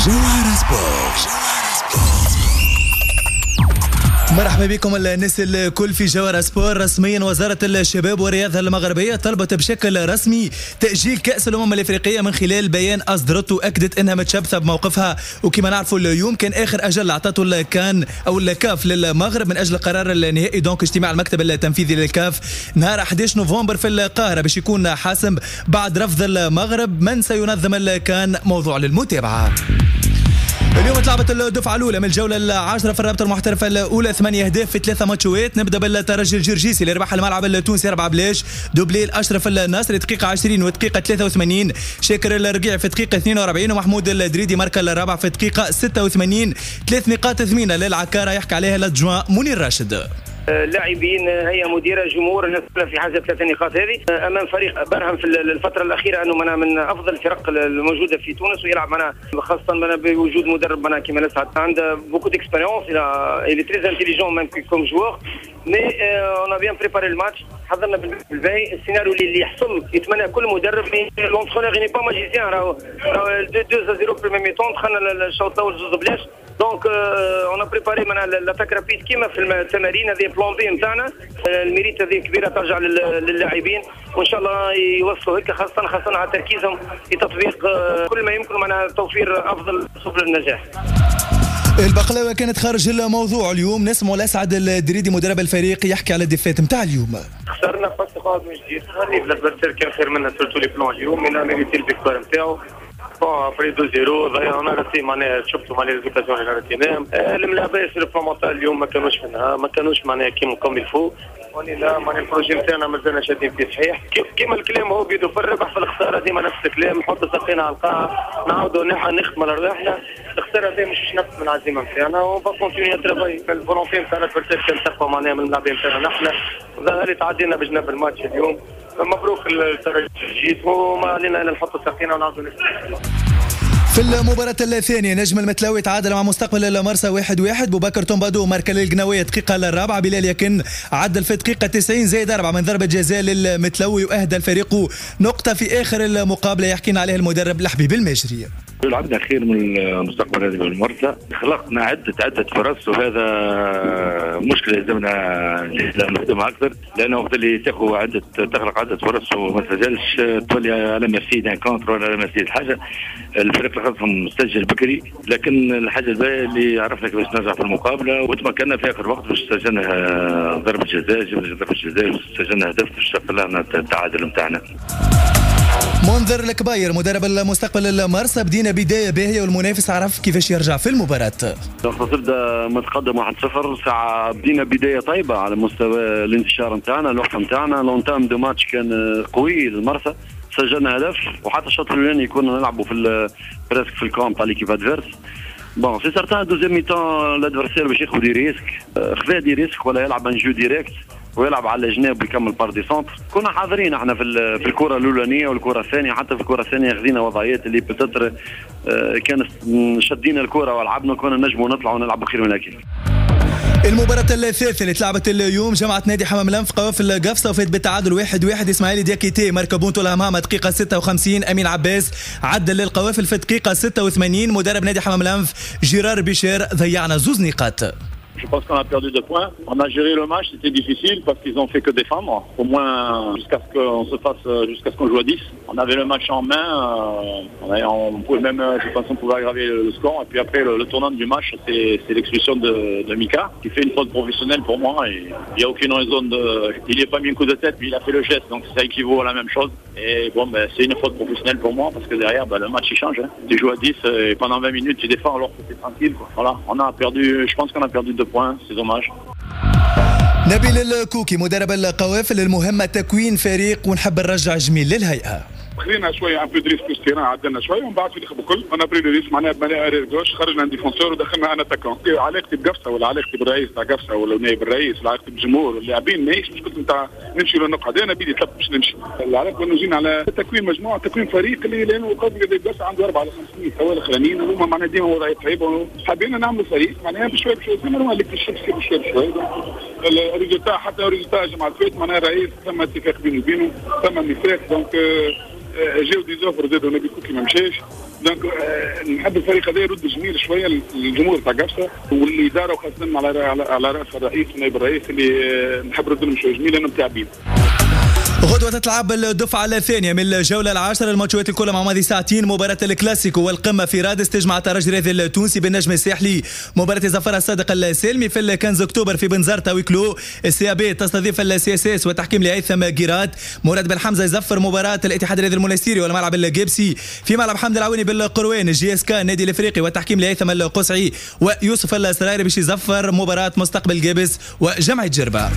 جوهرة سبورت. مرحبا بكم الناس الكل في جوهرة سبور. رسميا وزارة الشباب والرياضة المغربية طلبت بشكل رسمي تأجيل كأس الأمم الأفريقية من خلال بيان أصدرته أكدت أنها متشبثة بموقفها. وكما نعرفوا اليوم كان آخر أجل أعطته الكان أو الكاف للمغرب من أجل القرار النهائي دونك اجتماع المكتب التنفيذي للكاف نهار 11 نوفمبر في القاهرة باش يكون حاسم بعد رفض المغرب من سينظم الكان. موضوع للمتابعة. اليوم تلعبت الدفعة الأولى من الجولة العاشرة في الرابطة المحترفة الأولى 8 أهداف في 3 ماتشات. نبدأ بالترجي الجرجيسي اللي ربح الملعب التونسي 4-0. دوبلي الأشرف الناصري دقيقة 20 ودقيقة 83. شاكر الرقيع في دقيقة 42 ومحمود الدريدي ماركا الرابع في دقيقة 86. 3 نقاط ثمينة للعكارة يحكي عليها الأدجوان منير راشد. لاعبين، هيئه مديره، جمهور، الناس في حاجه 3 نقاط هذه امام فريق برهم في الفتره الاخيره انه من افضل الفرق الموجوده في تونس ويلعب خاصه بوجود مدرب كيما لسعد عنده بوكو ديكسبيريونس. il est très intelligent même comme joueur mais on a bien préparé le match. حضرنا بالباهي السيناريو اللي يحصل يتمنى كل مدرب. لونترونور ني با ماجيسيان راهو 2-0 بريمي ميتون دخلنا الشوط الاول زوز بلاش دونك اون بريباري من لاتاك رابيد كيما في التمارين هذه بلان بي نتاعنا. الميريت هذه كبيره ترجع للاعبين وان شاء الله يوصلوا هيك خاصه على تركيزهم في تطبيق كل ما يمكن توفير افضل سبل النجاح. البقلاوه كانت خارج الموضوع اليوم. نسمعوا لاسعد الدريدي مدرب الفريق يحكي على الدفات نتاع اليوم. خسرنا فاس قاعد من جديد خلي الادفيرسير كان خير منا سورتو لي بلون اليوم من ميريتي الفيكتوار نتاعو. ابري 2-0 ضيعنا راسي معناها شفتوا معناها ريزولتاسيون اللي راتيناهم. الملاعب ياسر فمونطال اليوم ما كانوش معناها كيما الفو. لا معناها البروجي نتاعنا مازلنا شادين فيه صحيح كيما الكلام هو بيدو في الربح في الخساره ديما نفس الكلام. نحط ساقينا على القاع نعاودوا نخدم على رواحنا. الخساره هذه مش نفس من العزيمه نتاعنا ونبقى كونتينيو ترافاي. الفولونتي نتاع الادفيرسير كان تقوى معناها من اللاعبين نتاعنا نحن ظهر تعدينا بجنب الماتش اليوم. مبروك الترجي جيت وما علينا الا نحطوا ساقينا ونعاودوا نخدموا. في المباراة الثانية نجم المتلاوي تعادل مع مستقبل المرسى 1-1. بوبكر تومبادو ماركا للقناوية دقيقة الرابعة. بلال يكن عدل في دقيقة 90 زائد 4 من ضربة جزاء للمتلوي وأهدى الفريق نقطة في آخر المقابلة يحكينا عليها المدرب الحبيب المجري. لعبنا خير من المستقبل هذه المرسى. خلقنا عدة فرص وهذا مشكلة لازمنا نخدمها أكثر لأنه وقت اللي تخلق عدة فرص وما تسجلش تولي على ميرسي دان كونتر ولا على ميرسي الحاجة. الفريق لخصهم مسجل بكري لكن الحاجة الباقية اللي عرفنا كيفاش نرجع في المقابلة وتمكنا في آخر وقت باش سجلنا ضربة جزاء جبنا ضربة جزاء وسجلنا هدف باش طلعنا التعادل نتاعنا. منذر الكباير مدرب المستقبل المرسى بدينا بدايه باهيه والمنافس عرف كيفاش يرجع في المباراه. تبدا متقدم 1-0 ساعه بدينا بدايه طيبه على مستوى الانتشار نتاعنا الوقت نتاعنا لونتام دو ماتش كان قوي للمرسى. سجلنا هدف وحتى الشوط الاولاني كنا نلعبوا في بريسك في الكومب تاع ليكيب ادفيرس. بون سي سارتان دوزيام ميتون الادفيرسير باش ياخذ دي ريسك خذا دي ريسك ولا يلعب ان جو ديريكت ويلعب على جناب ويكمل بار دي سونتر. كنا حاضرين احنا في الكره الاولانيه والكره الثانيه حتى في الكره الثانيه خذينا وضعيات اللي بتتر كانت شدينا الكره ولعبنا كنا نجموا نطلعوا ونلعبوا خير من هيك. المباراة الثالثة اللي تلعبت اليوم جمعت نادي حمام الأنف قوافل القفصة وفات بالتعادل 1-1. إسماعيلي دياكيتي ماركا بونتو الهمامة دقيقة 56. أمين عباس عدل للقوافل في دقيقة 86. مدرب نادي حمام الأنف جيرار بيشير ضيعنا 2 نقاط. Je pense qu'on a perdu 2 points. On a géré le match, c'était difficile parce qu'ils ont fait que défendre. Au moins jusqu'à ce qu'on joue à 10. On avait le match en main. On pouvait même, je pense qu'on pouvait aggraver le score. Et puis après, le tournant du match, c'est l'expulsion de Mika qui fait une faute professionnelle pour moi. Et il n'y a aucune raison de... Il n'y a pas mis un coup de tête, mais il a fait le geste. Donc ça équivaut à la même chose. Et bon, c'est une faute professionnelle pour moi parce que derrière, le match il change. Tu joues à 10 et pendant 20 minutes, tu défends alors que c'est tranquille. Quoi. Voilà, on a perdu, je pense qu'on a perdu 2 points, c'est dommage. نبيل الكوكي مدرب القوافل المهمة تكوين فريق ونحب نرجع جميل للهيئة. خلينا شويه ان بو دريس بلوس تيران عدلنا شويه ومن بعد في الاخر بكل انا بري ريس معناها بناء ارير جوش خرجنا عن ديفونسور ودخلنا انا تاكون. علاقتي بقفصه ولا علاقتي بالرئيس تاع قفصه ولا نائب الرئيس ولا علاقتي بالجمهور واللاعبين ماهيش مشكلة نتاع نمشي للنقعه. انا بيدي طلب باش نمشي العلاقه كنا جينا على تكوين مجموعه تكوين فريق اللي لانه قبل قفصه عنده 4 ولا 500 حوالي الاخرانيين وهما معناها ديما وضعيه طيبه حابين نعملوا فريق معناها بشوي كما هو اللي كشف بشوي الريزولتا حتى الريزولتا جماعه الفات معناها الرئيس ثم اتفاق بينه وبينه ثم ميثاق دونك جاو دي زوفر زادوا نبي كوكي ما مشاش دونك نحب الفريق هذا يرد جميل شويه للجمهور تاع قفصه واللي داروا خاصه على راس الرئيس ونائب الرئيس اللي نحب نرد لهم شويه جميل لانهم تعبين. غدوة تتلعب الدفعة الثانية من الجولة العاشرة، الماتشات الكل مع ماضي ساعتين. مباراة الكلاسيكو والقمة في رادس تجمع الترجي الرياضي التونسي بالنجم الساحلي. مباراة ظفر الصادق السالمي في الكنز أكتوبر في بنزرت ويكلو. السيابي تستضيف السياسيس وتحكيم لهيثم جيرات. مراد بن حمزة يزفر مباراة الاتحاد الرياضي المنستيري والملعب الجيبسي. في ملعب حمد العويني بالقروان الجي اس كا النادي الافريقي وتحكيم لهيثم القصعي. ويوسف السرايري باش يزفر مباراة مستقبل جيبس وجمعية جربة.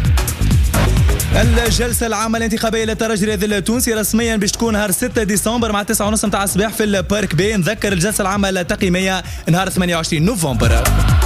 الجلسة العامة الانتخابية للترجي الرياضي التونسي رسميا باش تكون نهار 6 ديسمبر مع 9:30 متاع الصباح في البارك بي. نذكر الجلسة العامة التقييمية نهار 28 نوفمبر.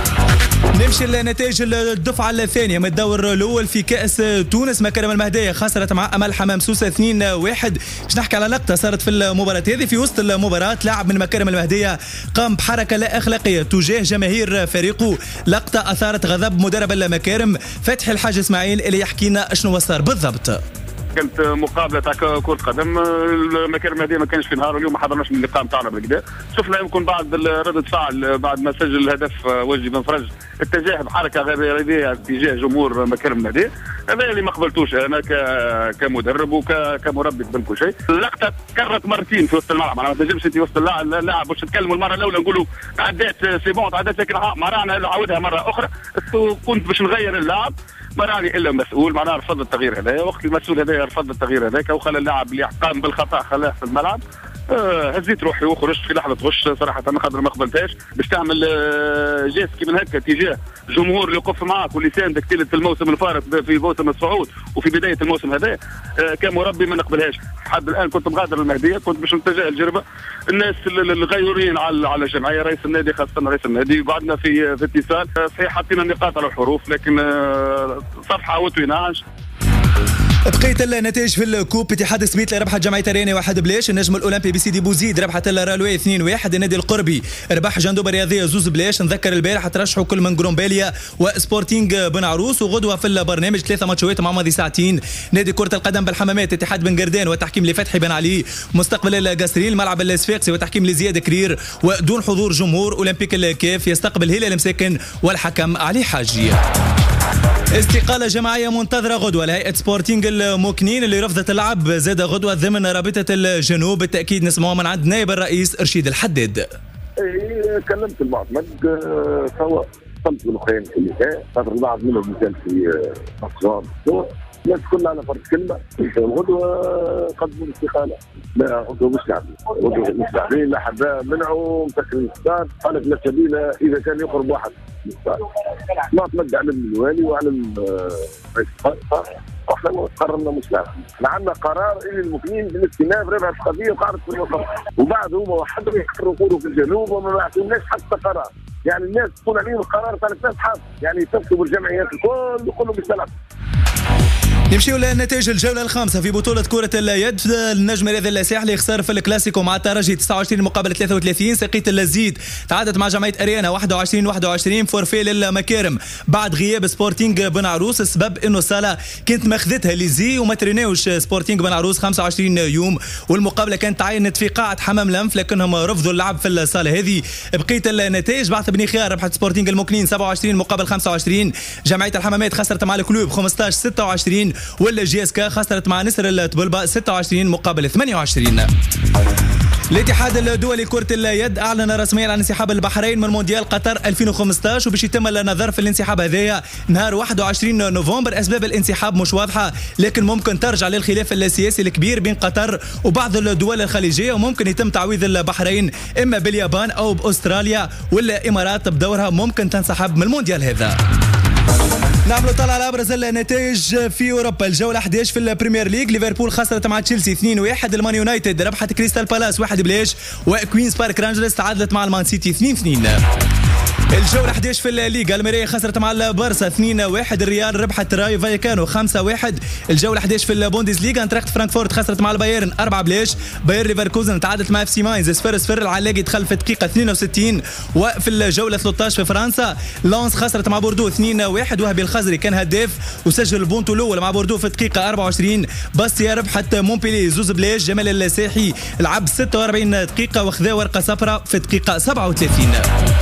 نمشي لنتائج الدفعة الثانية من الدور الأول في كأس تونس. مكارم المهدية خسرت مع أمل حمام سوسة 2-1. باش نحكي على لقطة صارت في المباراة هذه. في وسط المباراة لاعب من مكارم المهدية قام بحركة لا أخلاقية تجاه جماهير فريقه. لقطة أثارت غضب مدرب المكارم فتحي الحاج إسماعيل اللي يحكي لنا شنو صار بالضبط. كانت مقابله تاع كره قدم، المكارم المهديه ما كانش في نهار، واليوم ما حضرناش من اللقاء نتاعنا بالكدا. شفنا يمكن بعد ردة فعل بعد ما سجل الهدف وجدي بن فرج اتجاه بحركه غير رياضيه اتجاه جمهور مكارم المهديه. هذا اللي ما قبلتوش انا كمدرب وكمربي قبل كل شيء. اللقطه تكررت مرتين في وسط الملعب، انا ما تنجمش انت وسط اللاعب باش تتكلموا المره الاولى نقولوا تعدات سي بون تعدات، لكن معناها نعاودها مره اخرى. كنت باش نغير اللاعب ما راني الا مسؤول، معناها رفض التغيير هذايا. وقت المسؤول هذايا رفض التغيير هذاك وخلى اللاعب اللي قام بالخطا خلاه في الملعب. هزيت روحي وخرجت في لحظه غش صراحه، انا خاطر ما قبلتهاش. باش تعمل جيست كي من هكا تجاه جمهور اللي يقف معاك واللي ساندك طيله الموسم الفارط في موسم الصعود وفي بدايه الموسم هذا، كمربي ما نقبلهاش. لحد الان كنت مغادر المهديه، كنت باش نتجه الجربه. الناس الغيورين على الجمعيه، رئيس النادي خاصه رئيس النادي، وبعدنا في اتصال. صحيح حطينا النقاط على الحروف، لكن صفحه وتويناج. بقيت النتائج في الكوب. اتحاد سبيت ربحت جمعية رياني 1-0. النجم الاولمبي بسيدي بوزيد ربحت الرالوي 2-1. النادي القربي ربح جندوبه الرياضيه 2-0. نذكر البارح ترشحوا كل من جرومباليا وسبورتينغ بن عروس. وغدوه في البرنامج 3 ماتشات مع ماضي ساعتين. نادي كرة القدم بالحمامات اتحاد بن قردان وتحكيم لفتحي بن علي. مستقبل القصرين الملعب الصفاقسي وتحكيم لزياد كرير ودون حضور جمهور. اولمبيك الكاف يستقبل هلال مساكن والحكم علي حاجي. استقالة جماعية منتظرة غدوة لهيئة سبورتينغ المكنين اللي رفضت اللعب. زاد غدوة ضمن رابطة الجنوب. بالتأكيد نسمعوا من عند نائب الرئيس رشيد الحداد. كلمت المعتمد سواء صمت بالخير اللي خاطر البعض منهم كان في مقصود الناس كلها على فرد كلمة. غدوة قدموا الاستقالة. لا غدوة مش لاعبين لا حدا منعوا مسكر الإفطار. قالت لا سبيل إذا كان يقرب واحد الإفطار. ما تمد على الوالي وعلى رئيس القضاء واحنا قررنا مش لاعب. احنا عندنا قرار الى المكنين بالاستئناف ربح القضيه وقعدت في الوسط، وبعد هما وحدهم يحرقوا في الجنوب وما بعثولناش حتى قرار. يعني الناس تكون عليهم القرار ثلاث ناس حاط، يعني تكتبوا الجمعيات الكل يقولوا مش تلعب. نمشيو لنتائج الجولة الخامسة في بطولة كرة اليد. النجم الرياضي الساحلي خسر في الكلاسيكو مع الترجي 29 مقابل 33. سقيت اللزيد تعادت مع جمعية أريانا 21-21. فورفي للمكارم بعد غياب سبورتينغ بن عروس. السبب انه الصالة كانت ماخذتها ليزي وما تريناوش سبورتينغ بن عروس 25 يوم، والمقابلة كانت تعينت في قاعة حمام لنف لكنهم رفضوا اللعب في الصالة هذه. بقية النتائج بعث بني خيار ربحت سبورتينغ المكنين 27 مقابل 25. جمعية الحمامات خسرت مع الكلوب 15-26. ولا جي اس كا خسرت مع نسر الطبلبة 26 مقابل 28. الاتحاد الدولي كرة اليد أعلن رسميا عن انسحاب البحرين من مونديال قطر 2015 وباش يتم النظر في الانسحاب هذايا نهار 21 نوفمبر. أسباب الانسحاب مش واضحة لكن ممكن ترجع للخلاف السياسي الكبير بين قطر وبعض الدول الخليجية، وممكن يتم تعويض البحرين إما باليابان أو بأستراليا، ولا الإمارات بدورها ممكن تنسحب من المونديال هذا. نعملوا طلع على ابرز النتائج في اوروبا. الجوله 11 في البريمير ليج. ليفربول خسرت مع تشيلسي 2-1. المان يونايتد ربحت كريستال بالاس 1-0. وكوينز بارك رانجرز تعادلت مع المان سيتي 2-2. الجولة 11 في الليغا، الميريا خسرت مع البارسا 2-1، الريال ربحت رايو فايكانو 5-1. الجولة 11 في البوندسليغا، انتراخت فرانكفورت خسرت مع البايرن 4-0، باير ليفركوزن تعادلت مع FC ماينز 0-0، العلاقي دخل في الدقيقة 62. وفي الجولة 13 في فرنسا، لانس خسرت مع بوردو 2-1، وهبي الخزري كان هداف وسجل البونتو الاول مع بوردو في الدقيقة 24. باستيا ربحت مونبيلي 2-0، جمال الساحي لعب 46 دقيقة وخذا ورقة صفراء في الدقيقة 37.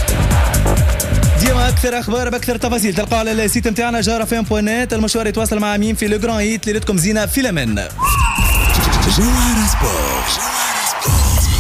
ديما اكثر اخبار باكثر تفاصيل تلقاو على السيت نتاعنا جارفين.net. المشوار يتواصل مع مين في لو جران ايت. ليلتكم زينه في الامان. جوهر سبورت.